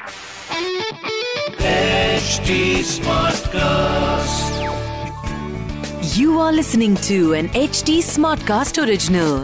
HT Smartcast. You are listening to an HT Smartcast original.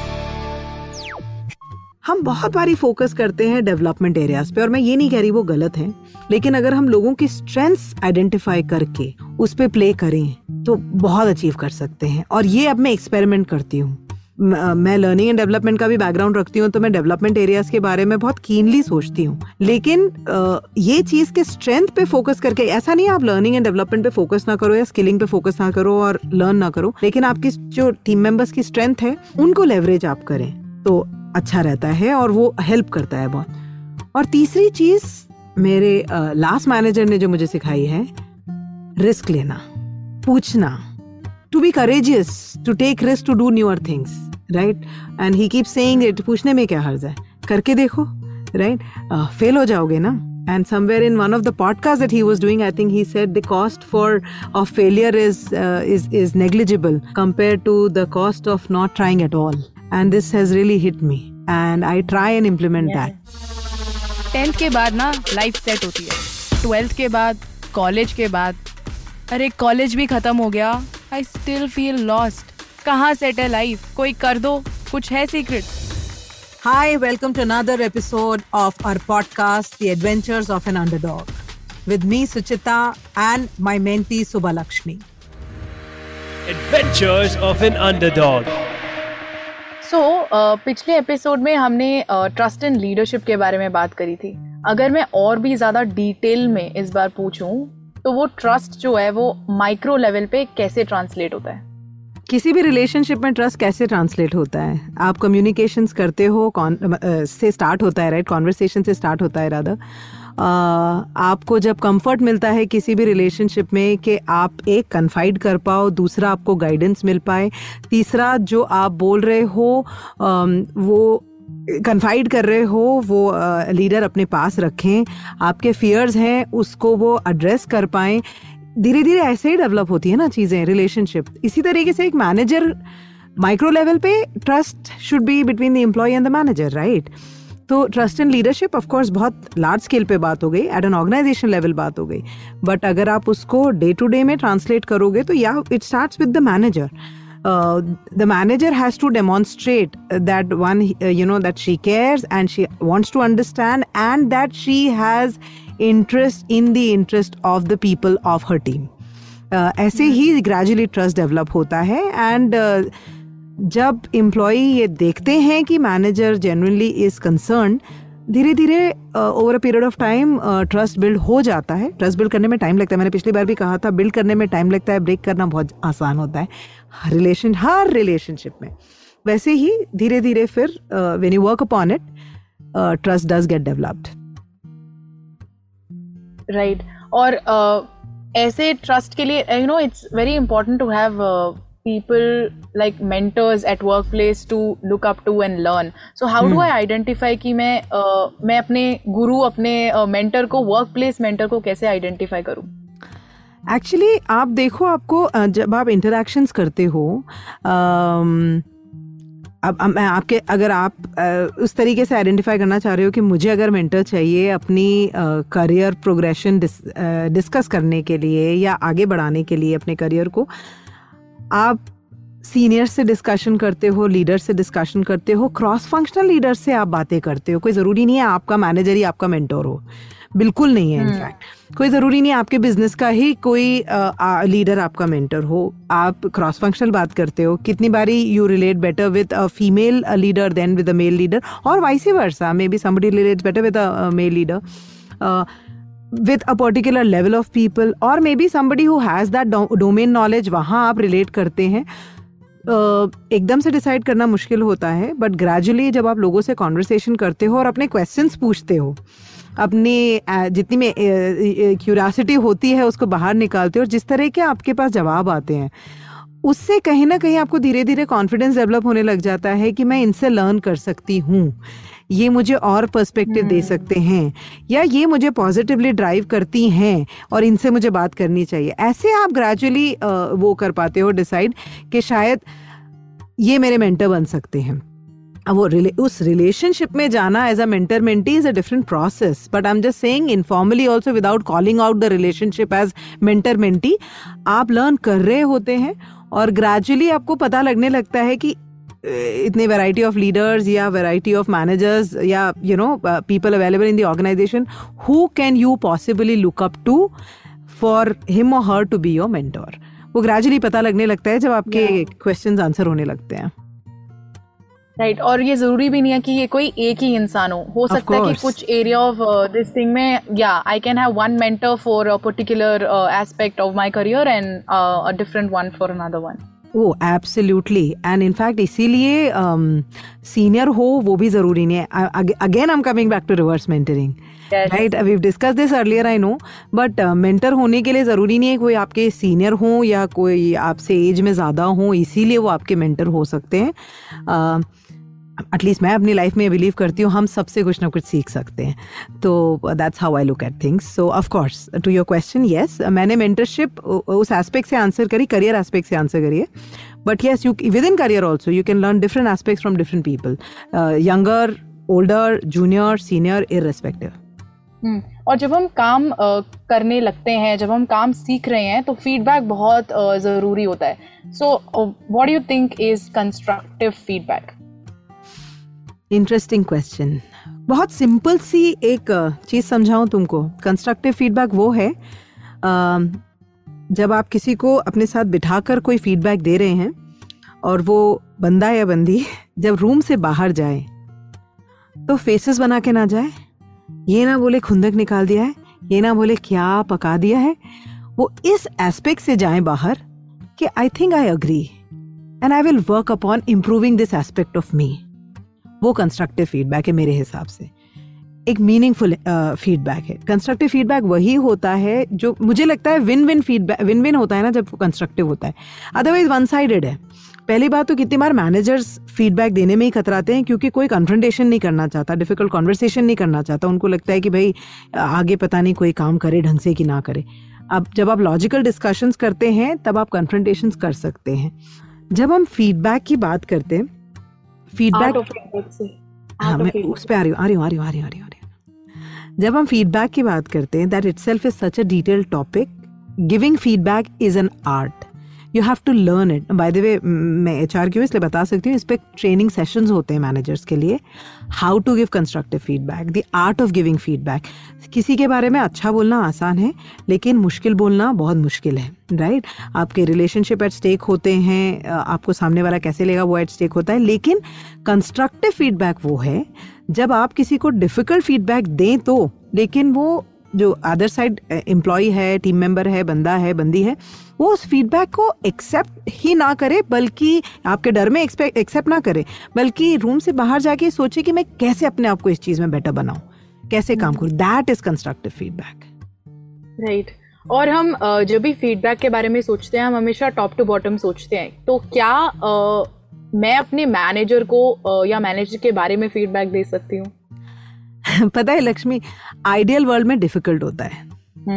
हम बहुत बारी focus करते हैं डेवलपमेंट एरियाज पे, और मैं ये नहीं कह रही वो गलत है, लेकिन अगर हम लोगों की स्ट्रेंथ्स आइडेंटिफाई करके उस पे प्ले करें तो बहुत अचीव कर सकते हैं. और ये अब मैं एक्सपेरिमेंट करती हूँ. मैं लर्निंग एंड डेवलपमेंट का भी बैकग्राउंड रखती हूँ, तो मैं डेवलपमेंट एरियाज के बारे में बहुत कीनली सोचती हूँ. लेकिन ये चीज के स्ट्रेंथ पे फोकस करके, ऐसा नहीं आप लर्निंग एंड डेवलपमेंट पे फोकस ना करो या स्किलिंग पे फोकस ना करो और लर्न ना करो, लेकिन आपकी जो टीम मेंबर्स की स्ट्रेंथ है उनको लेवरेज आप करें तो अच्छा रहता है और वो हेल्प करता है बहुत. और तीसरी चीज मेरे लास्ट मैनेजर ने जो मुझे सिखाई है, रिस्क लेना, पूछना, to be courageous, to take risk, to do newer things, right? And he keeps saying it, पूछने में क्या हर्ज है, करके देखो, right? फेल हो जाओगे ना. And somewhere in one of the podcasts that he was doing, I think he said the cost of failure is negligible compared to the cost of not trying at all. And this has really hit me, and I try and implement that. 10th के बाद ना life set होती है. 12th के बाद, college के बाद, अरे कॉलेज भी खत्म हो गया, I still feel lost. कहाँ सेट है लाइफ? कोई कर दो, कुछ है secret? Hi, welcome to another episode of our podcast, The Adventures of an Underdog, with me Suchita and my mentee Subhalakshmi. Adventures of an Underdog. So, पिछले episode में हमने ट्रस्ट एंड लीडरशिप के बारे में बात करी थी. अगर मैं और भी ज़्यादा डिटेल में इस बार पूछूं तो वो ट्रस्ट जो है वो माइक्रो लेवल पे कैसे ट्रांसलेट होता है? किसी भी रिलेशनशिप में ट्रस्ट कैसे ट्रांसलेट होता है? आप कम्युनिकेशंस करते हो, से स्टार्ट होता है, राइट? कॉन्वर्सेशन से स्टार्ट होता है रादर. आपको जब कंफर्ट मिलता है किसी भी रिलेशनशिप में कि आप एक कन्फाइड कर पाओ, दूसरा आपको गाइडेंस मिल पाए, तीसरा जो आप बोल रहे हो वो कन्फाइड कर रहे हो वो लीडर अपने पास रखें, आपके फियर्स हैं उसको वो एड्रेस कर पाएं. धीरे धीरे ऐसे ही डेवलप होती है ना चीज़ें, रिलेशनशिप. इसी तरीके से एक मैनेजर माइक्रो लेवल पे trust should be between the employee and the manager, right? तो trust and leadership of course बहुत लार्ज स्केल पे बात हो गई, एट एन ऑर्गेनाइजेशन लेवल बात हो गई. बट अगर आप उसको डे टू डे में ट्रांसलेट करोगे तो या it starts with the manager. The manager has to demonstrate that that she cares and she wants to understand, and that she has interest in the interest of the people of her team. ऐसे ही gradually trust develop होता है. And जब employee ये देखते हैं कि manager genuinely is concerned, धीरे धीरे over a period of time trust build हो जाता है. ट्रस्ट बिल्ड करने में टाइम लगता है, मैंने पिछली बार भी कहा था, बिल्ड करने में टाइम लगता है, ब्रेक करना बहुत आसान होता है हर रिलेशनशिप में. वैसे ही धीरे धीरे फिर when you work upon it, trust does get developed, right? और ऐसे ट्रस्ट के लिए it's very important to have people like mentors at workplace to look up to and learn. So how do I identify कि मैं अपने गुरु, अपने mentor को, workplace mentor को कैसे identify करूँ? एक्चुअली आप देखो, आपको जब आप इंटरैक्शंस करते हो, अब मैं आपके, अगर आप उस तरीके से आइडेंटिफाई करना चाह रहे हो कि मुझे अगर मेंटर चाहिए अपनी करियर प्रोग्रेशन डिस्कस करने के लिए या आगे बढ़ाने के लिए अपने करियर को, आप सीनियर से डिस्कशन करते हो, लीडर से डिस्कशन करते हो, क्रॉस फंक्शनल लीडर से आप बातें करते हो. कोई ज़रूरी नहीं है आपका मैनेजर ही आपका मेंटोर हो, बिल्कुल नहीं है. इनफैक्ट कोई ज़रूरी नहीं है आपके बिजनेस का ही कोई लीडर आपका मेंटर हो. आप क्रॉस फंक्शनल बात करते हो. कितनी बारी you relate better with a female leader than with a male leader, और vice versa. Maybe somebody relates better with a male leader with a particular level of people, or maybe somebody who has that domain knowledge. वहाँ आप relate करते हैं. एकदम से decide करना मुश्किल होता है, बट ग्रेजुअली जब आप लोगों से कॉन्वर्सेशन करते हो और अपने क्वेश्चंस पूछते हो, अपनी जितनी में क्यूरियोसिटी होती है उसको बाहर निकालते हो, और जिस तरह के आपके पास जवाब आते हैं उससे कहीं ना कहीं आपको धीरे धीरे कॉन्फिडेंस डेवलप होने लग जाता है कि मैं इनसे लर्न कर सकती हूँ, ये मुझे और पर्सपेक्टिव दे सकते हैं, या ये मुझे पॉजिटिवली ड्राइव करती हैं और इनसे मुझे बात करनी चाहिए. ऐसे आप ग्रेजुअली वो कर पाते हो डिसाइड कि शायद ये मेरे मेंटर बन सकते हैं. वो उस रिलेशनशिप में जाना as a mentor mentee is a different process, but I am just saying informally also without calling out the relationship as mentor mentee, आप लर्न कर रहे होते हैं और ग्रेजुअली आपको पता लगने लगता है कि इतने वैरायटी ऑफ लीडर्स या वैरायटी ऑफ मैनेजर्स या you know people available in the organisation, who can you possibly look up to for him और her to be your mentor. वो ग्रेजुअली पता लगने लगता है जब आपके क्वेश्चंस आंसर होने लगते हैं. राइट और ये जरूरी भी नहीं है कि ये कोई एक ही इंसान हो सकता है कि कुछ एरिया ऑफ दिस थिंग में या I can have one mentor for a particular aspect of my career and a different one for another one. Oh, absolutely. And in fact, इसीलिए सीनियर हो वो भी जरूरी नहीं है. Again, I'm coming back to reverse mentoring. Yes. Right? We've discussed this earlier, I know. But mentor होने के लिए जरूरी नहीं है कोई आपके सीनियर हो या कोई आपसे एज में ज्यादा हो, इसीलिए वो आपके मेंटर हो सकते हैं. एटलीस्ट मैं अपनी लाइफ में बिलीव करती हूँ हम सबसे कुछ ना कुछ सीख सकते हैं. तो that's how I look at things. So of course to your question, yes, मैंने मेंटरशिप उस एस्पेक्ट से आंसर करी, करियर एस्पेक्ट से आंसर करी है. But yes, you within career also you can learn different aspects from different people, younger, older, junior, senior, irrespective. और जब हम काम करने लगते हैं, जब हम काम सीख रहे हैं, तो फीडबैक बहुत ज़रूरी होता है. So what do you think is constructive feedback? Interesting question. बहुत सिंपल सी एक चीज़ समझाऊं तुमको. कंस्ट्रक्टिव फीडबैक वो है जब आप किसी को अपने साथ बिठाकर कोई फीडबैक दे रहे हैं और वो बंदा या बंदी जब रूम से बाहर जाए तो फेसेस बना के ना जाए, ये ना बोले खुंदक निकाल दिया है, ये ना बोले क्या पका दिया है. वो इस एस्पेक्ट से जाए बाहर कि I think I agree and I will work upon improving this aspect of me. वो कंस्ट्रक्टिव फीडबैक है मेरे हिसाब से. एक मीनिंगफुल फीडबैक है. कंस्ट्रक्टिव फीडबैक वही होता है जो मुझे लगता है win win feedback, win win होता है ना जब वो कंस्ट्रक्टिव होता है. अदरवाइज वन साइडेड है. पहली बात तो कितनी बार मैनेजर्स फीडबैक देने में ही कतराते हैं क्योंकि कोई कन्फ्रंटेशन नहीं करना चाहता, डिफिकल्ट कॉन्वर्सेशन नहीं करना चाहता. उनको लगता है कि भाई आगे पता नहीं कोई काम करे ढंग से कि ना करे. अब जब आप लॉजिकल डिस्कशंस करते हैं तब आप कन्फ्रंटेशंस कर सकते हैं. जब हम फीडबैक की बात करते हैं, फीडबैक मैं उस पे आ रही हूँ. जब हम फीडबैक की बात करते हैं, that itself is such a detailed topic. Giving feedback is an art. You have to learn it. By the way, मैं HR की हूँ इसलिए बता सकती हूँ, इस पे ट्रेनिंग सेशंस होते हैं मैनेजर्स के लिए. How to give constructive feedback, the art of giving feedback. किसी के बारे में अच्छा बोलना आसान है लेकिन मुश्किल बोलना बहुत मुश्किल है. राइट? आपके रिलेशनशिप एट स्टेक होते हैं, आपको सामने वाला कैसे लेगा वो एट स्टेक होता है. लेकिन कंस्ट्रक्टिव फीडबैक वो है जब आप किसी को डिफिकल्ट फीडबैक दें तो, लेकिन वो जो अदर साइड एम्प्लॉय है, टीम मेंबर है, बंदा है, बंदी है, वो उस फीडबैक को एक्सेप्ट ही ना करे, बल्कि आपके डर में एक्सेप्ट ना करे, बल्कि रूम से बाहर जाके सोचे कि मैं कैसे अपने आप को इस चीज में बेटर बनाऊं, कैसे काम करूं. That is constructive feedback. Right. और हम जब भी फीडबैक के बारे में सोचते हैं, हम हमेशा टॉप टू बॉटम सोचते हैं. तो क्या मैं अपने मैनेजर को या मैनेजर के बारे में फीडबैक दे सकती हूँ? पता है लक्ष्मी, आइडियल वर्ल्ड में डिफिकल्ट होता है.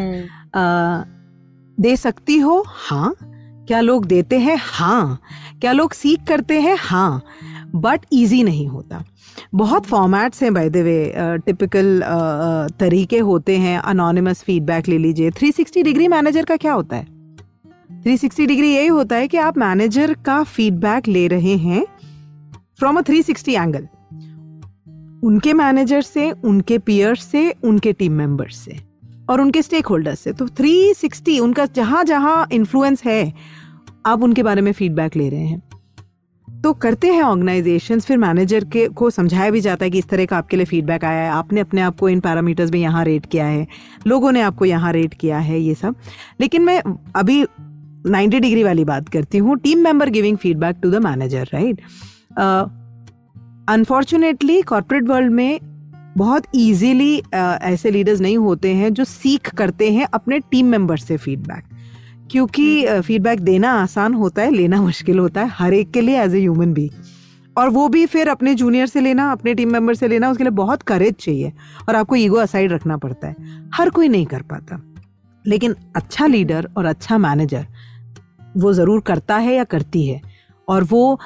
दे सकती हो, हाँ. क्या लोग देते हैं? हाँ. क्या लोग सीख करते हैं? हाँ. बट इजी नहीं होता. बहुत फॉर्मेट्स हैं बाय द वे, टिपिकल तरीके होते हैं. अनोनिमस फीडबैक ले लीजिए. 360 डिग्री मैनेजर का क्या होता है? 360 डिग्री यही होता है कि आप मैनेजर का फीडबैक ले रहे हैं फ्रॉम अ 360 एंगल, उनके मैनेजर से, उनके पीयर्स से, उनके टीम मेंबर्स से और उनके स्टेक होल्डर्स से. तो 360 उनका जहां जहां इन्फ्लुएंस है, आप उनके बारे में फीडबैक ले रहे हैं. तो करते हैं ऑर्गेनाइजेशंस, फिर मैनेजर के को समझाया भी जाता है कि इस तरह का आपके लिए फीडबैक आया है, आपने अपने आप को इन पैरामीटर्स में यहाँ रेट किया है, लोगों ने आपको यहाँ रेट किया है, ये सब. लेकिन मैं अभी 90 डिग्री वाली बात करती हूँ. Team member giving feedback to the manager. Right? Unfortunately corporate world में बहुत इजीली ऐसे लीडर्स नहीं होते हैं जो सीख करते हैं अपने टीम मेंबर से फीडबैक, क्योंकि फीडबैक देना आसान होता है, लेना मुश्किल होता है हर एक के लिए एज ए ह्यूमन बीइंग. और वो भी फिर अपने जूनियर से लेना, अपने टीम मेंबर से लेना, उसके लिए बहुत करेज चाहिए और आपको ईगो असाइड रखना पड़ता है. हर कोई नहीं कर पाता, लेकिन अच्छा लीडर और अच्छा मैनेजर वो जरूर करता है या करती है. और वो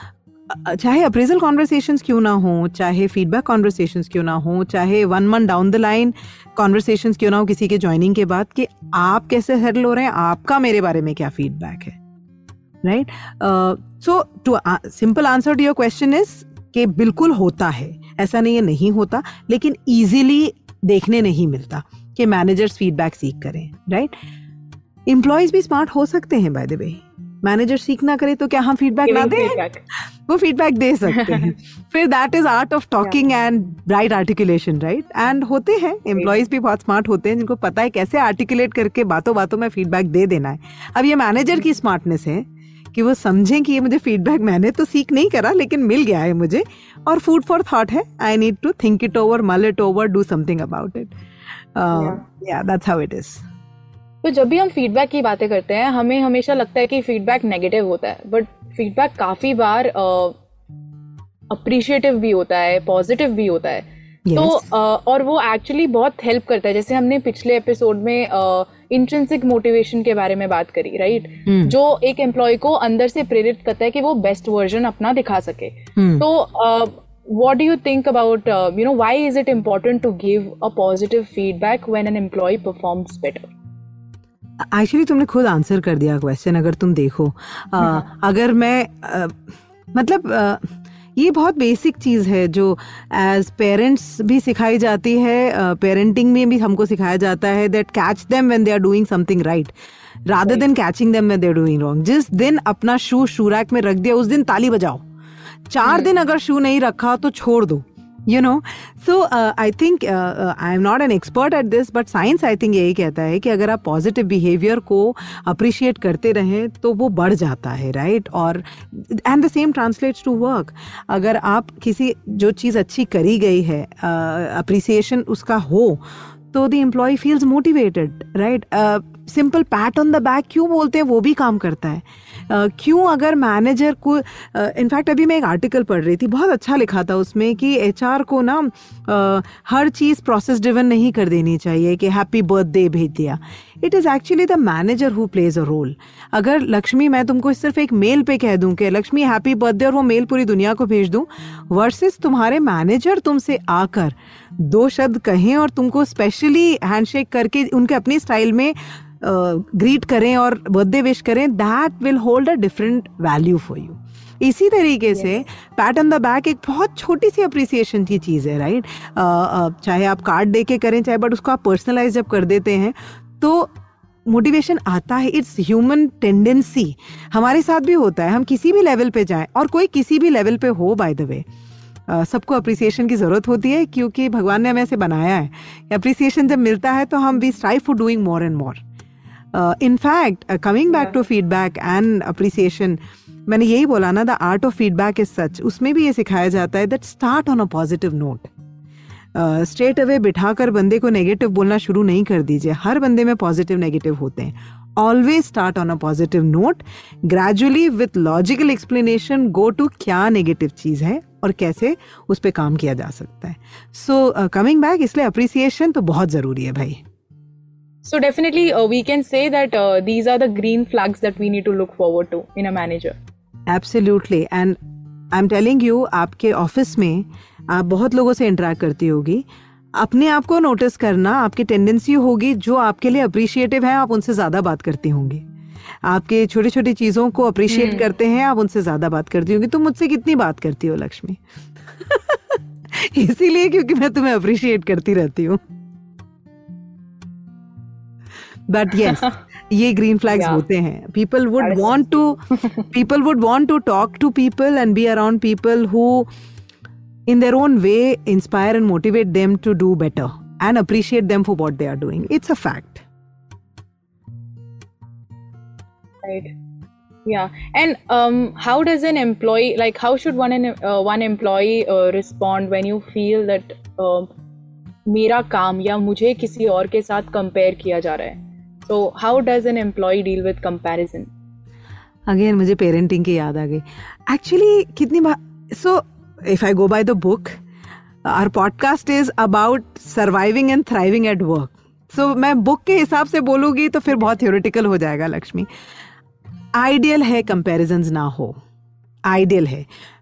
चाहे अप्रेजल कॉन्वर्सेशंस क्यों ना हो, चाहे फीडबैक कॉन्वर्सेशंस क्यों ना हो, चाहे 1 month down the line conversations क्यों ना हो किसी के ज्वाइनिंग के बाद, कि आप कैसे सेटल हो रहे हैं, आपका मेरे बारे में क्या फीडबैक है, right? So too simple answer to your question is कि बिल्कुल होता है, ऐसा नहीं है नहीं होता, लेकिन इजीली देखने नहीं मिलता कि मैनेजर्स फीडबैक सीख करें, राइट? एम्प्लॉयज भी स्मार्ट हो सकते हैं, बाय द वे। मैनेजर सीख ना करे तो क्या हम फीडबैक ना दें? वो फीडबैक दे सकते हैं। फिर that is art of talking and right articulation, right? And होते हैं एम्प्लॉयज भी बहुत स्मार्ट होते हैं जिनको पता है कैसे आर्टिकुलेट करके बातों बातों में फीडबैक दे देना है। अब ये मैनेजर की स्मार्टनेस है कि वो समझें कि ये मुझे फीडबैक मैंने तो सीख नहीं करा लेकिन मिल गया है मुझे, और फूड फॉर थॉट है, I need to think it over, mull it over, do something about it. या दैट्स हाउ इट इज। तो जब भी हम फीडबैक की बातें करते हैं हमें हमेशा लगता है कि फीडबैक नेगेटिव होता है, बट फीडबैक काफी बार अप्रिशिएटिव भी होता है, पॉजिटिव भी होता है। yes. तो और वो एक्चुअली बहुत हेल्प करता है। जैसे हमने पिछले एपिसोड में इंट्रिंसिक मोटिवेशन के बारे में बात करी, राइट? जो एक एम्प्लॉय को अंदर से प्रेरित करता है कि वो बेस्ट वर्जन अपना दिखा सके। तो what do you think about why is it important to give a positive feedback when an employee performs better? Actually तुमने खुद आंसर कर दिया क्वेश्चन। अगर तुम देखो अगर मैं ये बहुत बेसिक चीज़ है जो एज पेरेंट्स भी सिखाई जाती है, पेरेंटिंग में भी हमको सिखाया जाता है, that catch them when they are doing something right rather than catching them when they are doing wrong. जिस दिन अपना शू रैक में रख दिया उस दिन ताली बजाओ, 4 दिन अगर शू नहीं रखा तो छोड़ दो, So I think I am not an expert at this, but science I think यही कहता है कि अगर आप पॉजिटिव बिहेवियर को अप्रिशिएट करते रहें तो वो बढ़ जाता है, राइट? और and the same translates to work. अगर आप किसी जो चीज़ अच्छी करी गई है अप्रिसिएशन उसका हो तो the employee feels motivated, right? Simple pat on the back क्यों बोलते हैं, वो भी काम करता है। क्यों अगर मैनेजर को इनफैक्ट अभी मैं एक आर्टिकल पढ़ रही थी, बहुत अच्छा लिखा था उसमें कि एचआर को ना हर चीज़ प्रोसेस ड्रिवन नहीं कर देनी चाहिए कि हैप्पी बर्थडे भेज दिया। It is actually the manager who plays a role. अगर लक्ष्मी, मैं तुमको सिर्फ एक मेल पे कह दूं कि लक्ष्मी हैप्पी बर्थडे और वो मेल पूरी दुनिया को भेज दूं, वर्सेस तुम्हारे मैनेजर तुमसे आकर 2 शब्द कहें और तुमको स्पेशली हैंडशेक करके उनके अपनी स्टाइल में ग्रीट करें और बर्थडे विश करें, that will hold a different value for you. इसी तरीके से पैट ऑन द बैक एक बहुत छोटी सी अप्रिसिएशन की चीज़ है, राइट? चाहे आप कार्ड दे के करें चाहे, बट उसको आप पर्सनलाइज जब कर देते हैं तो मोटिवेशन आता है। इट्स ह्यूमन टेंडेंसी, हमारे साथ भी होता है। हम किसी भी लेवल पे जाएं और कोई किसी भी लेवल पे हो, बाय द वे सबको अप्रिसिएशन की ज़रूरत होती है क्योंकि भगवान ने हमें ऐसे बनाया है। अप्रिसिएशन जब मिलता है तो हम we strive for doing more and more. In fact, coming back to feedback and appreciation, मैंने यही बोला ना, the art of feedback is such, उसमें भी ये सिखाया जाता है that start on a positive note. Straight away बिठाकर बंदे को नेगेटिव बोलना शुरू नहीं कर दीजिए। हर बंदे में पॉजिटिव नेगेटिव होते हैं। Always start on a positive note. Gradually with logical explanation go to क्या नेगेटिव चीज़ है और कैसे उस पर काम किया जा सकता है। So coming back, इसलिए appreciation तो बहुत ज़रूरी है भाई। So definitely we can say that these are the green flags that we need to look forward to in a manager. Absolutely. And I'm telling you, आपके ऑफिस में आप बहुत लोगों से इंटरेक्ट करती होगी, अपने आप को नोटिस करना, आपकी टेंडेंसी होगी जो आपके लिए अप्रिशिएटिव है आप उनसे ज़्यादा बात करती होंगी। आपके छोटी छोटी चीज़ों को अप्रिशिएट करते हैं आप उनसे ज़्यादा बात करती होंगी। तुम मुझसे कितनी बात करती हो लक्ष्मी? इसीलिए क्योंकि मैं तुम्हें अप्रिशिएट करती रहती हूँ। But yes, ये green flags होते हैं। People would want to talk to people and be around people who in their own way inspire and motivate them to do better and appreciate them for what they are doing. It's a fact. Right. Yeah. And how does an employee, like how should one employee respond when you feel that मेरा काम या मुझे किसी और के साथ compare किया जा रहा है? So how does an employee deal with comparison? Again, मुझे parenting की याद आ गई। Actually, कितनी बार, so if I go by the book, our podcast is about surviving and thriving at work. So मैं book के हिसाब से बोलूँगी तो फिर बहुत theoretical हो जाएगा लक्ष्मी। Ideal है comparisons ना हो, ideal है।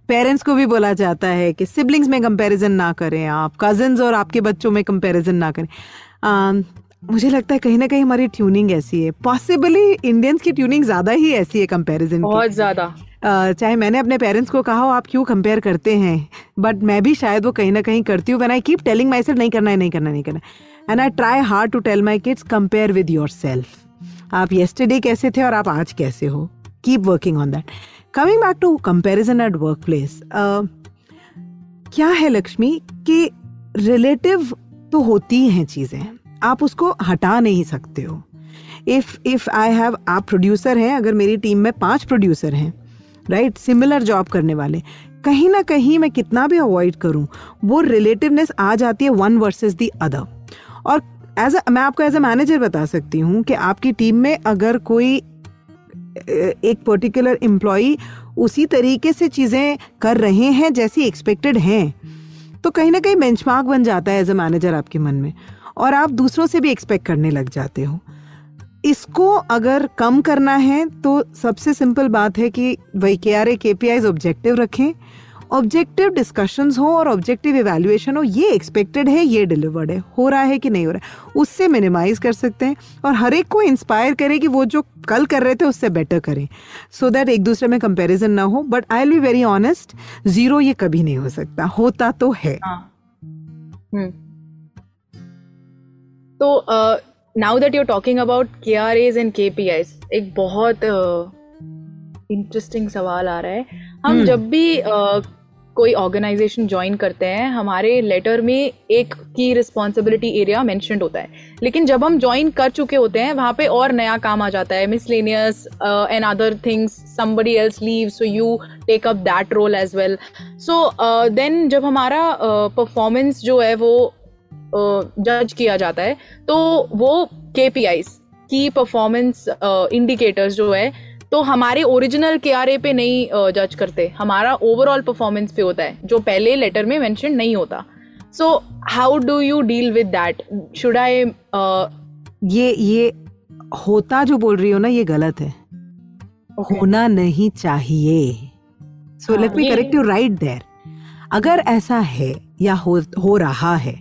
पेरेंट्स को भी बोला जाता है कि सिबलिंग्स में कंपैरिजन ना करें, आप कजिन्स और आपके बच्चों में कंपैरिजन ना करें। मुझे लगता है कहीं ना कहीं हमारी ट्यूनिंग ऐसी है, पॉसिबली इंडियंस की ट्यूनिंग ज्यादा ही ऐसी है कंपैरिजन, बहुत ज्यादा। चाहे मैंने अपने पेरेंट्स को कहा हो आप क्यों कंपेयर करते हैं, बट मैं भी शायद वो कहीं ना कहीं करती हूँ। When I keep telling myself नहीं करना है, नहीं करना, नहीं करना, and I try hard to tell my kids compare with yourself. आप येस्टरडे कैसे थे और आप आज कैसे हो, keep working on that. Coming back to comparison at workplace, क्या है लक्ष्मी कि रिलेटिव तो होती हैं चीजें, आप उसको हटा नहीं सकते हो। इफ आई हैव, आप प्रोड्यूसर हैं, अगर मेरी टीम में 5 प्रोड्यूसर हैं, राइट, सिमिलर जॉब करने वाले, कहीं ना कहीं मैं कितना भी अवॉइड करूं वो रिलेटिवनेस आ जाती है वन वर्सेस दी अदर। और मैं आपको एज अ मैनेजर बता सकती हूँ कि आपकी टीम में अगर कोई एक पर्टिकुलर एम्प्लॉई उसी तरीके से चीजें कर रहे हैं जैसी एक्सपेक्टेड हैं, तो कहीं ना कहीं बेंचमार्क बन जाता है एज अ मैनेजर आपके मन में, और आप दूसरों से भी एक्सपेक्ट करने लग जाते हो। इसको अगर कम करना है तो सबसे सिंपल बात है कि वही KRA KPIs ऑब्जेक्टिव रखें, ऑब्जेक्टिव डिस्कशंस हो और ऑब्जेक्टिव इवैल्यूएशन हो, ये एक्सपेक्टेड है, ये डिलीवर्ड है, हो रहा है कि नहीं हो रहा है, उससे मिनिमाइज कर सकते हैं और हर एक को इंस्पायर करें कि वो जो कल कर रहे थे उससे बेटर करें, सो दैट एक दूसरे में कंपैरिजन ना हो। But I will be very honest, 0 ये कभी नहीं हो सकता, होता तो है। तो now that you're talking about KRAs and KPIs, एक बहुत इंटरेस्टिंग सवाल आ रहा है। हम जब भी कोई ऑर्गेनाइजेशन ज्वाइन करते हैं, हमारे लेटर में एक की रिस्पॉन्सिबिलिटी एरिया मेंशन्ड होता है, लेकिन जब हम ज्वाइन कर चुके होते हैं वहाँ पे और नया काम आ जाता है, miscellaneous and other things, somebody else leaves, so you take up that role as well. So then जब हमारा परफॉर्मेंस जो है वो जज किया जाता है, तो वो KPIs, की परफॉर्मेंस इंडिकेटर्स जो है, तो हमारे ओरिजिनल KRA पे नहीं जज करते, हमारा ओवरऑल परफॉर्मेंस पे होता है जो पहले लेटर में मेंशन नहीं होता। So how do you deal with that? Should I ये होता जो बोल रही हो ना, ये गलत है, होना नहीं चाहिए। So let me correct you right there. अगर ऐसा है या हो रहा है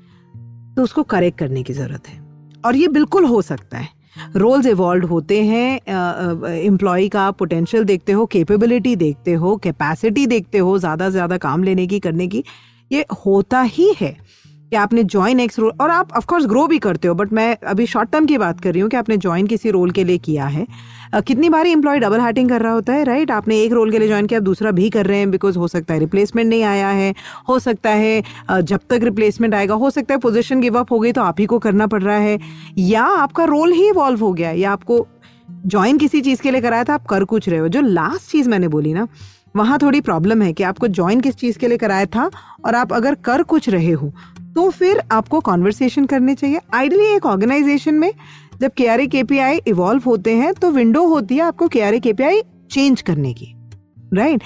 तो उसको करेक्ट करने की जरूरत है, और ये बिल्कुल हो सकता है। रोल्स इवॉल्व होते हैं, एम्प्लॉय का पोटेंशियल देखते हो, कैपेबिलिटी देखते हो, कैपेसिटी देखते हो, ज़्यादा से ज़्यादा काम लेने की, करने की, ये होता ही है कि आपने ज्वाइन एक्स रोल, और आप ऑफ कोर्स ग्रो भी करते हो, बट मैं अभी शॉर्ट टर्म की बात कर रही हूँ कि आपने ज्वाइन किसी रोल के लिए किया है। कितनी बार एम्प्लॉय डबल हैटिंग कर रहा होता है, राइट? आपने एक रोल के लिए ज्वाइन किया, आप दूसरा भी कर रहे हैं, बिकॉज हो सकता है रिप्लेसमेंट नहीं आया है, हो सकता है जब तक रिप्लेसमेंट आएगा, हो सकता है पोजीशन गिव अप हो गई तो आप ही को करना पड़ रहा है, या आपका रोल ही इवॉल्व हो गया, या आपको ज्वाइन किसी चीज के लिए कराया था, आप कर कुछ रहे हो। जो लास्ट चीज मैंने बोली ना, वहां थोड़ी प्रॉब्लम है कि आपको ज्वाइन किस चीज के लिए कराया था और आप अगर कर कुछ रहे हो तो फिर आपको कॉन्वर्सेशन करनी चाहिए। आइडियली एक ऑर्गेनाइजेशन में जब KRA KPI इवॉल्व होते हैं तो विंडो होती है आपको KRA KPI चेंज करने की, राइट?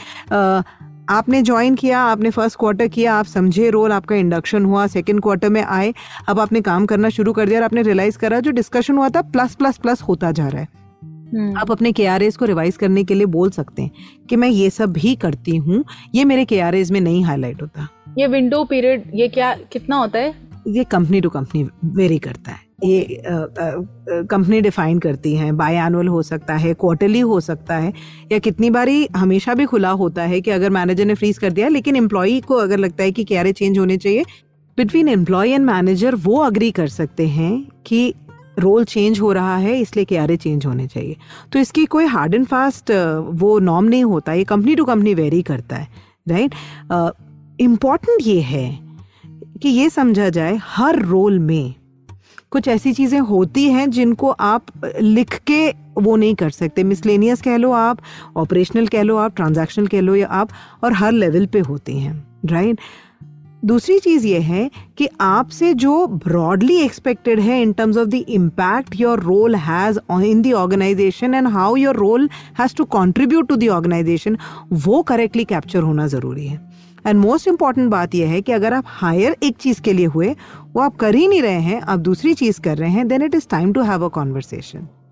आपने ज्वाइन किया, आपने फर्स्ट क्वार्टर किया, आप समझे रोल, आपका इंडक्शन हुआ, सेकंड क्वार्टर में आए, अब आपने काम करना शुरू कर दिया और आपने रियलाइज करा जो डिस्कशन हुआ था प्लस प्लस प्लस होता जा रहा है। आप अपने KRAs को रिवाइज करने के लिए बोल सकते हैं कि मैं ये सब भी करती हूँ, ये मेरे KRAs में नहीं हाईलाइट होता। ये विंडो पीरियड ये क्या कितना होता है? ये कंपनी टू कंपनी वेरी करता है, ये कंपनी डिफाइन करती है, बाय एनुअल हो सकता है, क्वार्टरली हो सकता है, या कितनी बारी हमेशा भी खुला होता है कि अगर मैनेजर ने फ्रीज कर दिया, लेकिन एम्प्लॉई को अगर लगता है कि KRA चेंज होने चाहिए, बिटवीन एम्प्लॉय एंड मैनेजर वो अग्री कर सकते हैं कि रोल चेंज हो रहा है इसलिए KRA चेंज होने चाहिए। तो इसकी कोई हार्ड एंड फास्ट वो नॉर्म नहीं होता, ये कंपनी टू कंपनी वेरी करता है, राइट? इम्पॉर्टेंट ये है कि ये समझा जाए हर रोल में कुछ ऐसी चीजें होती हैं जिनको आप लिख के वो नहीं कर सकते। मिसलेनियस कह लो आप, ऑपरेशनल कह लो आप, ट्रांजैक्शनल कह लो या आप, और हर लेवल पे होती हैं, राइट? दूसरी चीज ये है कि आपसे जो ब्रॉडली एक्सपेक्टेड है in terms of the impact your role has in the organisation and how your role has to contribute to the organisation, वो करेक्टली कैप्चर होना जरूरी है। एंड मोस्ट इंपॉर्टेंट बात यह है कि अगर आप हायर एक चीज के लिए हुए, वो आप कर ही नहीं रहे हैं, आप दूसरी चीज कर रहे हैं, then it is time to have a conversation.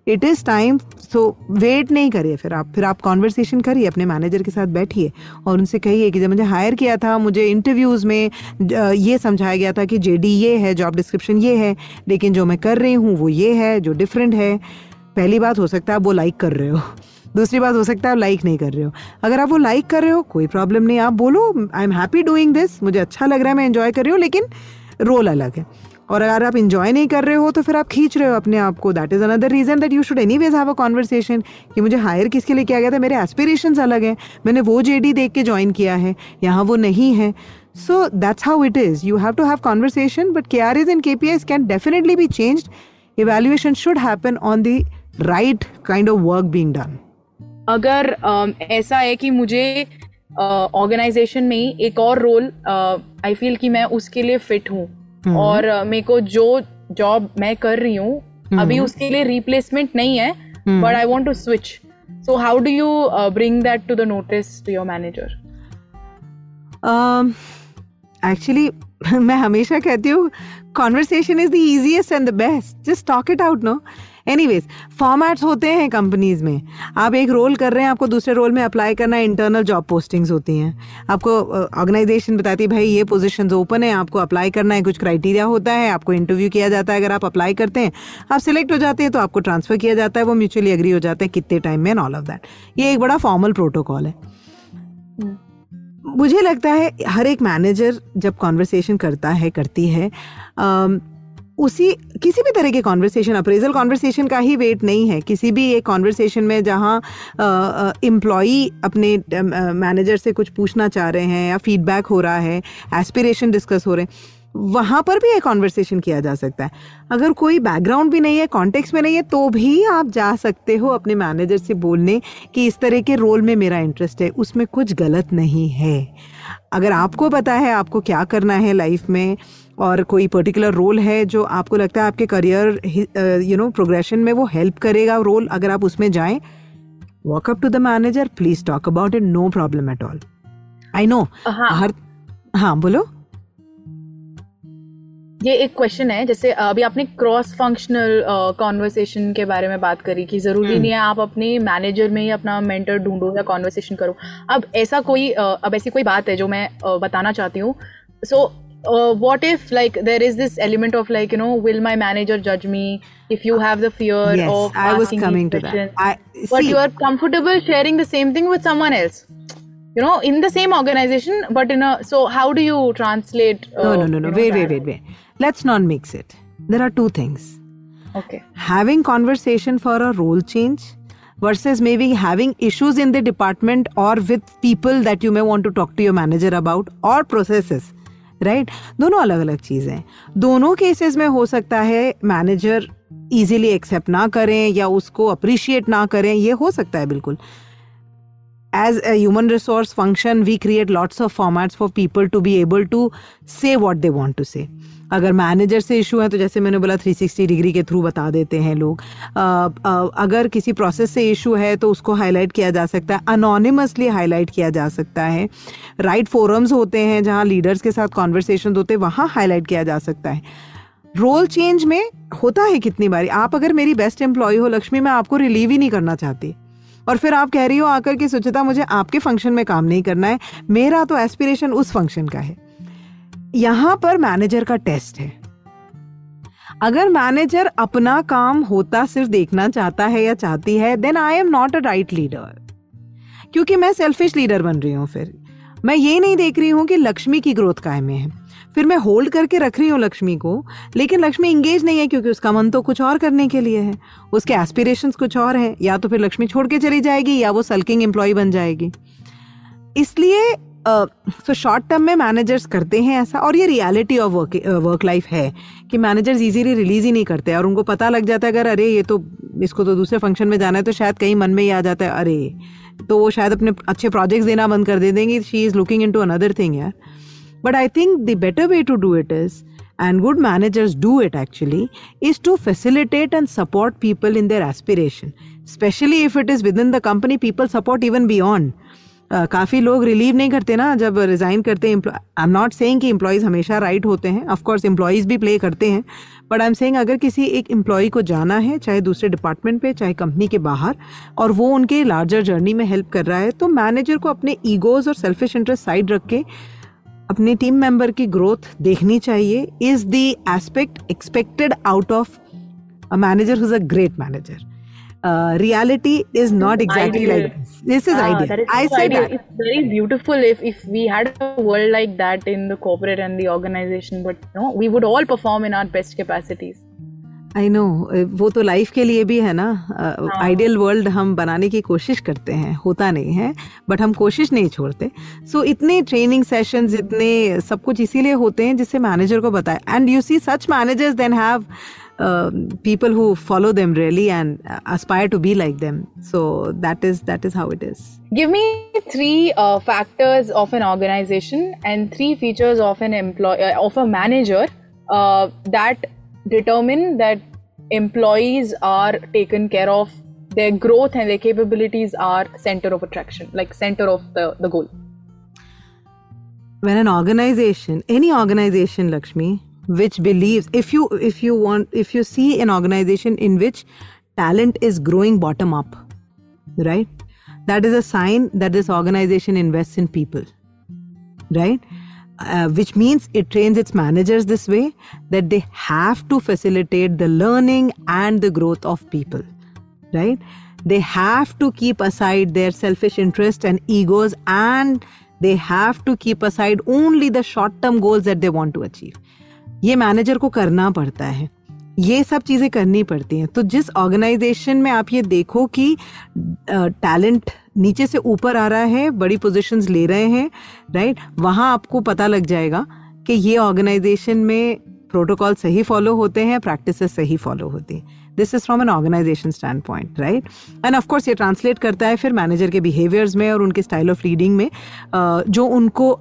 It is time. So wait नहीं करिए, फिर आप कॉन्वर्सेशन करिए, अपने मैनेजर के साथ बैठिए और उनसे कहिए कि जब मुझे हायर किया था, मुझे इंटरव्यूज़ में ये समझाया गया था कि JD ये है, जॉब डिस्क्रिप्शन ये है, लेकिन जो मैं कर रही हूँ वो ये है जो डिफरेंट है. पहली बात हो सकता है आप वो लाइक कर रहे हो, दूसरी बात हो सकता है आप लाइक नहीं कर रहे हो. अगर आप वो लाइक कर रहे हो कोई प्रॉब्लम नहीं, आप बोलो I am happy doing this, मुझे अच्छा लग रहा है, मैं एंजॉय कर रही हूँ, लेकिन रोल अलग है. और अगर आप इंजॉय नहीं कर रहे हो तो फिर आप खींच रहे हो अपने आप को. That is another reason that you should anyways have a conversation कि मुझे हायर किसके लिए किया गया था, मेरे एस्पिरेशंस अलग हैं, मैंने वो JD देख के ज्वाइन किया है, यहाँ वो नहीं है. So that's how it is. You have to have conversation, but KRAs and KPIs can definitely be changed. Evaluation should happen on the right kind of work being done. अगर ऐसा है कि मुझे ऑर्गेनाइजेशन में ही एक और रोल आई फील कि मैं उसके लिए फिट हूँ और मेरे को जो जॉब मैं कर रही हूँ अभी उसके लिए रिप्लेसमेंट नहीं है, but I want to switch. So how do you bring that to the notice to your manager? Actually मैं हमेशा कहती हूँ conversation is the easiest and the best. Just talk it out. No anyways, formats होते हैं companies में. आप एक role कर रहे हैं, आपको दूसरे रोल में अप्लाई करना है, इंटरनल जॉब पोस्टिंग्स होती हैं. आपको ऑर्गेनाइजेशन बताती है भाई ये पोजीशंस ओपन है, आपको अप्लाई करना है, कुछ क्राइटेरिया होता है, आपको इंटरव्यू किया जाता है. अगर आप अप्लाई करते हैं, आप सिलेक्ट हो जाते हैं तो आपको ट्रांसफर किया जाता है, वो म्यूचुअली एग्री हो जाते हैं कितने टाइम में एंड ऑल ऑफ दैट. ये एक बड़ा फॉर्मल प्रोटोकॉल है. मुझे लगता है हर एक मैनेजर जब कॉन्वर्सेशन करता है, करती है, उसी किसी भी तरह के कॉन्वर्सेशन, अप्रेजल कॉन्वर्सेशन का ही वेट नहीं है. किसी भी एक कॉन्वर्सेशन में जहाँ एम्प्लॉई अपने मैनेजर से कुछ पूछना चाह रहे हैं या फीडबैक हो रहा है, एस्पिरेशन डिस्कस हो रहे हैं, वहाँ पर भी एक कॉन्वर्सेशन किया जा सकता है. अगर कोई बैकग्राउंड भी नहीं है, कॉन्टेक्स्ट में नहीं है, तो भी आप जा सकते हो अपने मैनेजर से बोलने कि इस तरह के रोल में मेरा इंटरेस्ट है. उसमें कुछ गलत नहीं है. अगर आपको पता है आपको क्या करना है लाइफ में और कोई पर्टिकुलर रोल है जो आपको लगता है आपके करियर प्रोग्रेशन में वो हेल्प करेगा रोल, अगर आप उसमें जाएं, walk up to the manager, please talk about it, no problem at all. I know हाँ बोलो. ये एक क्वेश्चन है, जैसे अभी आपने क्रॉस फंक्शनल कॉन्वर्सेशन के बारे में बात करी कि जरूरी नहीं है आप अपने मैनेजर में ही अपना मेंटर ढूंढो या कॉन्वर्सेशन करो. अब ऐसी कोई बात है जो मैं बताना चाहती हूँ. So what if like there is this element of like will my manager judge me if you have the fear of asking these questions, but you are comfortable sharing the same thing with someone else, in the same organization, but so how do you translate no wait, let's not mix it. There are two things. Okay. Having conversation for a role change versus maybe having issues in the department or with people that you may want to talk to your manager about, or processes, right? दोनों अलग अलग चीज़ें हैं. दोनों cases में हो सकता है मैनेजर इजीली एक्सेप्ट ना करें या उसको अप्रिशिएट ना करें, ये हो सकता है बिल्कुल. As a human resource function, we create lots of formats for people to be able to say what they want to say. अगर मैनेजर से इशू है तो जैसे मैंने बोला 360 डिग्री के थ्रू बता देते हैं लोग. अगर किसी प्रोसेस से इशू है तो उसको हाईलाइट किया जा सकता है, अनोनिमसली हाईलाइट किया जा सकता है. राइट फोरम्स होते हैं जहाँ लीडर्स के साथ कॉन्वर्सेशन होते हैं, वहाँ हाईलाइट किया जा सकता है. रोल चेंज में होता है कितनी बारी, आप अगर मेरी बेस्ट एम्प्लॉय हो लक्ष्मी, मैं आपको रिलीव ही नहीं करना चाहती, और फिर आप कह रही हो आकर के सुचिता मुझे आपके फंक्शन में काम नहीं करना है, मेरा तो एस्पिरेशन उस फंक्शन का है. यहां पर मैनेजर का टेस्ट है. अगर मैनेजर अपना काम होता सिर्फ देखना चाहता है या चाहती है, then I am not a right leader, क्योंकि मैं सेल्फिश लीडर बन रही हूँ. फिर मैं ये नहीं देख रही हूँ कि लक्ष्मी की ग्रोथ कायम में है, फिर मैं होल्ड करके रख रही हूँ लक्ष्मी को, लेकिन लक्ष्मी इंगेज नहीं है क्योंकि उसका मन तो कुछ और करने के लिए है, उसके एस्पिरेशंस कुछ और हैं. या तो फिर लक्ष्मी छोड़ के चली जाएगी या वो सल्किंग एम्प्लॉय बन जाएगी. इसलिए सो शॉर्ट टर्म में मैनेजर्स करते हैं ऐसा, और ये रियलिटी ऑफ वर्क लाइफ है कि मैनेजर्स इजीली रिलीज ही नहीं करते, और उनको पता लग जाता है अगर अरे ये तो इसको तो दूसरे फंक्शन में जाना है, तो शायद कहीं मन में ही आ जाता है अरे, तो वो शायद अपने अच्छे प्रोजेक्ट्स देना बंद कर दे देंगे. She is looking into another thing यार. But I think the better way to do it is, and good managers do it actually, is to facilitate and support people in their aspiration, especially if it is within the company. People support even beyond. काफ़ी लोग relieve नहीं करते ना जब resign करते हैं. I am not saying कि employees हमेशा राइट होते हैं, ऑफ कोर्स एम्प्लॉयज़ भी प्ले करते हैं, बट आई एम सेइंग अगर किसी एक एम्प्लॉय को जाना है, चाहे दूसरे डिपार्टमेंट पे, चाहे कंपनी के बाहर, और वो उनके लार्जर जर्नी में हेल्प कर रहा है, तो मैनेजर को अपने ईगोज़ और सेल्फिश इंटरेस्ट साइड रख के अपने टीम मेंबर की ग्रोथ देखनी चाहिए. Is the aspect expected out of a manager who's a great manager. Reality is not exactly ideal. like this. This is ideal. That is I so said ideal. that. It's very beautiful if we had a world like that in the corporate and the organization, but no, we would all perform in our best capacities. I know. वो तो life के लिए भी है ना. Ideal world हम बनाने की कोशिश करते हैं, होता नहीं है, बट हम कोशिश नहीं छोड़ते. सो इतने ट्रेनिंग सेशंस, इतने सब कुछ इसीलिए होते हैं जिससे मैनेजर को बताए. And you see such managers then have people who follow them really and aspire to be like them. So that is how it is. Give me 3 factors of an organization and 3 features of an employee of a manager that determine that employees are taken care of, their growth and their capabilities are center of attraction, like center of the goal. When an organization, any organization, Lakshmi, which believes, if you see an organization in which talent is growing bottom up, right, that is a sign that this organization invests in people, right? Which means it trains its managers this way, that they have to facilitate the learning and the growth of people, right? They have to keep aside their selfish interests and egos, and they have to keep aside only the short-term goals that they want to achieve. ये manager को करना पड़ता है, ये सब चीज़ें करनी पड़ती हैं. तो जिस ऑर्गेनाइजेशन में आप ये देखो कि टैलेंट नीचे से ऊपर आ रहा है, बड़ी पोजीशंस ले रहे हैं, राइट, वहाँ आपको पता लग जाएगा कि ये ऑर्गेनाइजेशन में प्रोटोकॉल सही फॉलो होते हैं, प्रैक्टिसेस सही फॉलो होती हैं. This is from an organisation standpoint, right. And of course ये ट्रांसलेट करता है फिर मैनेजर के बिहेवियर्स में और उनके स्टाइल ऑफ लीडिंग में, जो उनको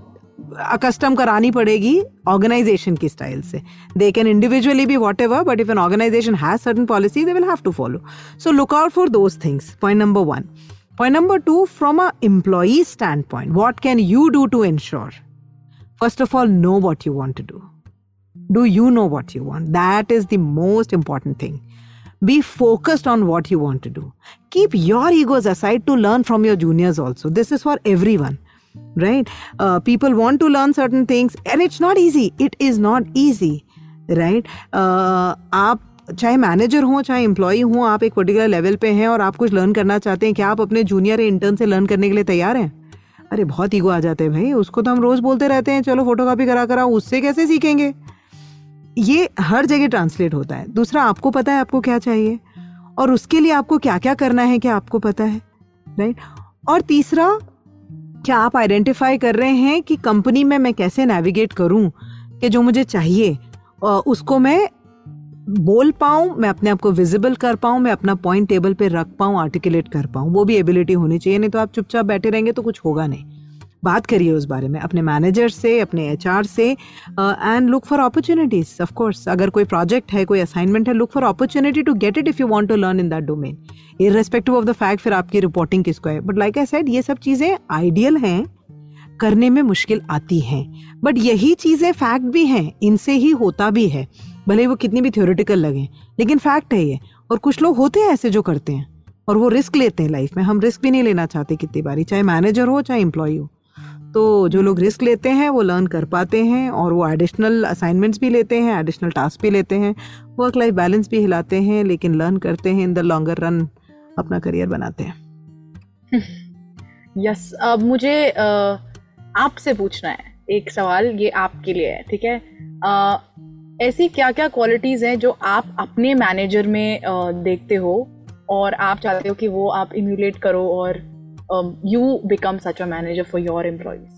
अकस्टम करानी पड़ेगी ऑर्गेनाइजेशन की स्टाइल से. They can individually be whatever, but if an organisation has certain policy they will have to follow. So look out for those things. Point number 1. Point number 2, from a employee standpoint, what can you do to ensure? First of all, know what you want to do. Do you know what you want? That is the most important thing. Be focused on what you want to do. Keep your egos aside to learn from your juniors also. This is for everyone, right? People want to learn certain things and it's not easy. It is not easy, right? आप चाहे manager हो चाहे employee हो, आप एक particular level पे हैं और आप कुछ लर्न करना चाहते हैं, क्या आप अपने जूनियर या इंटर्न से लर्न करने के लिए तैयार हैं? अरे बहुत ईगो आ जाते हैं भाई, उसको तो हम रोज बोलते रहते हैं चलो फोटोकॉपी करा उससे कैसे सीखेंगे? ये हर जगह ट्रांसलेट होता है. दूसरा, आपको पता है आपको क्या चाहिए और उसके लिए आपको क्या क्या करना है, क्या आपको पता है, राइट. और तीसरा, क्या आप आइडेंटिफाई कर रहे हैं कि कंपनी में मैं कैसे नेविगेट करूं कि जो मुझे चाहिए उसको मैं बोल पाऊं, मैं अपने आप को विजिबल कर पाऊं, मैं अपना पॉइंट टेबल पे रख पाऊं, आर्टिकुलेट कर पाऊं. वो भी एबिलिटी होनी चाहिए, नहीं तो आप चुपचाप बैठे रहेंगे तो कुछ होगा नहीं. बात करिए उस बारे में अपने मैनेजर से, अपने एचआर से, and look for opportunities. Of course अगर कोई प्रोजेक्ट है, कोई असाइनमेंट है, look for opportunity to get it if you want to learn in that domain, irrespective of the fact फिर आपकी रिपोर्टिंग किसको है. बट लाइक आई सेड, ये सब चीजें आइडियल हैं, करने में मुश्किल आती हैं, बट यही चीजें फैक्ट भी हैं, इनसे ही होता भी है, भले वो कितनी भी थ्योरेटिकल लगे, लेकिन फैक्ट है ये. और कुछ लोग होते हैं ऐसे जो करते हैं और वो रिस्क लेते हैं लाइफ में. हम रिस्क भी नहीं लेना चाहते कितनी बारी, चाहे मैनेजर हो चाहे एम्प्लॉय हो. तो जो लोग रिस्क लेते हैं वो लर्न कर पाते हैं और वो एडिशनल असाइनमेंट्स भी लेते हैं, एडिशनल टास्क भी लेते हैं, वर्क लाइफ बैलेंस भी हिलाते हैं, लेकिन लर्न करते हैं, इन द लॉन्गर रन अपना करियर बनाते हैं. यस, अब मुझे आपसे पूछना है एक सवाल, ये आपके लिए है, ठीक है. ऐसी क्या क्या क्वालिटीज हैं जो आप अपने मैनेजर में देखते हो और आप चाहते हो कि वो आप इम्यूलेट करो और you become such a manager for your employees?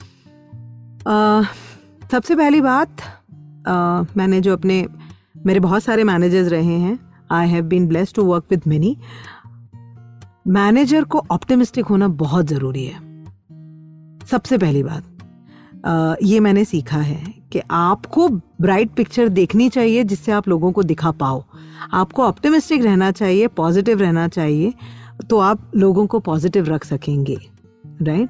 सबसे पहली बात, मैंने जो मेरे बहुत सारे मैनेजर्स रहे हैं, I have been blessed to work with many. Manager को ऑप्टिमिस्टिक होना बहुत ज़रूरी है. सबसे पहली बात ये मैंने सीखा है कि आपको ब्राइट पिक्चर देखनी चाहिए जिससे आप लोगों को दिखा पाओ. आपको ऑप्टिमिस्टिक रहना चाहिए, पॉजिटिव रहना चाहिए, तो आप लोगों को पॉजिटिव रख सकेंगे, राइट?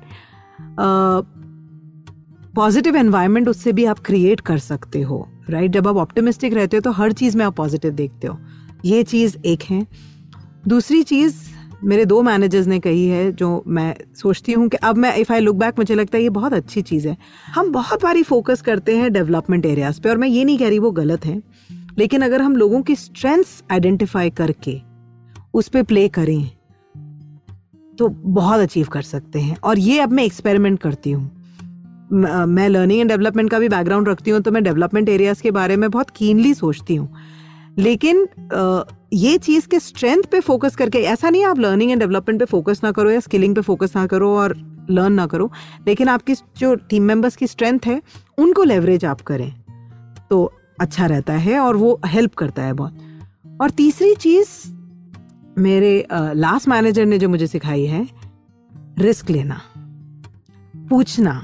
पॉजिटिव एनवायरनमेंट उससे भी आप क्रिएट कर सकते हो, राइट? जब आप ऑप्टिमिस्टिक रहते हो तो हर चीज में आप पॉजिटिव देखते हो. ये चीज एक है. दूसरी चीज मेरे 2 मैनेजर्स ने कही है जो मैं सोचती हूँ कि अब मैं इफ आई लुक बैक मुझे लगता है ये बहुत अच्छी चीज है. हम बहुत बारी फोकस करते हैं डेवलपमेंट एरियाज पे, और मैं ये नहीं कह रही वो गलत है, लेकिन अगर हम लोगों की स्ट्रेंथ्स आइडेंटिफाई करके उस पे प्ले करें तो बहुत अचीव कर सकते हैं. और ये अब मैं एक्सपेरिमेंट करती हूँ. मैं लर्निंग एंड डेवलपमेंट का भी बैकग्राउंड रखती हूँ, तो मैं डेवलपमेंट एरियाज के बारे में बहुत कीनली सोचती हूँ. लेकिन ये चीज के स्ट्रेंथ पे फोकस करके, ऐसा नहीं आप लर्निंग एंड डेवलपमेंट पे फोकस ना करो या स्किलिंग पे फोकस ना करो और लर्न ना करो, लेकिन आपकी जो टीम मेंबर्स की स्ट्रेंथ है उनको लेवरेज आप करें तो अच्छा रहता है और वो हेल्प करता है बहुत. और तीसरी चीज मेरे लास्ट मैनेजर ने जो मुझे सिखाई है, रिस्क लेना, पूछना,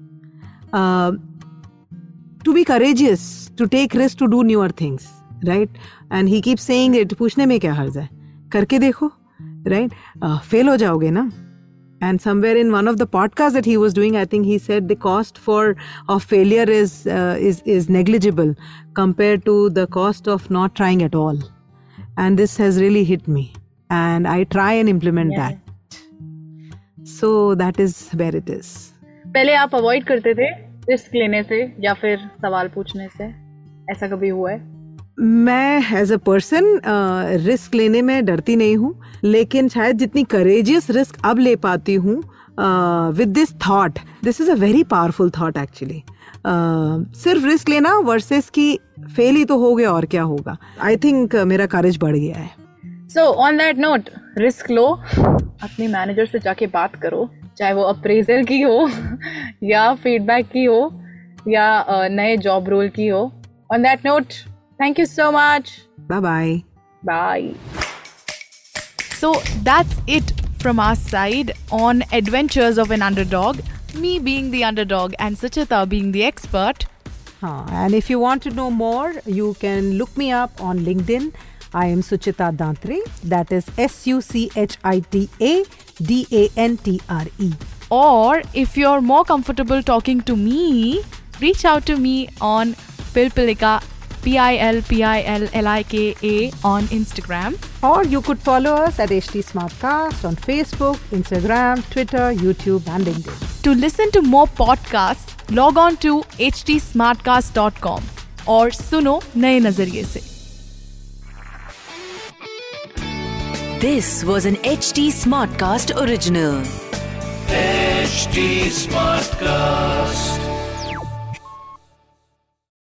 to be courageous, to take risk, to do newer things, right? And he keep saying it, पूछने में क्या हर्ज है, करके देखो, राइट? फेल हो जाओगे ना. And somewhere in one of the podcasts that he was doing, I think he said the cost of failure is negligible compared to the cost of not trying at all. And this has really hit me, and I try and implement that. So that is where it is. पहले आप avoid करते थे risk लेने से या फिर सवाल पूछने से, ऐसा कभी हुआ है? मैं एज अ पर्सन रिस्क लेने में डरती नहीं हूँ, लेकिन शायद जितनी करेजियस रिस्क अब ले पाती हूँ with this thought, this is a very powerful thought actually. सिर्फ रिस्क लेना वर्सेस की फेल ही तो हो गया और क्या होगा. आई थिंक मेरा करेज बढ़ गया है. So on that note, risk लो, अपने मैनेजर से जाके बात करो, चाहे वो अप्रेजल की हो या फीडबैक की हो या नए जॉब रोल की हो. On that note, thank you so much. Bye-bye. Bye. So that's it from our side on Adventures of an Underdog. Me being the underdog and Suchita being the expert. And if you want to know more, you can look me up on LinkedIn. I am Suchita Dantre. That is SUCHITA DANTRE. Or if you're more comfortable talking to me, reach out to me on Pilpilika, PILPILLIKA on Instagram. Or you could follow us at HT Smartcast on Facebook, Instagram, Twitter, YouTube and LinkedIn. To listen to more podcasts, log on to htsmartcast.com और सुनो नए नजरिए से. This was an HT Smartcast original. HT Smartcast.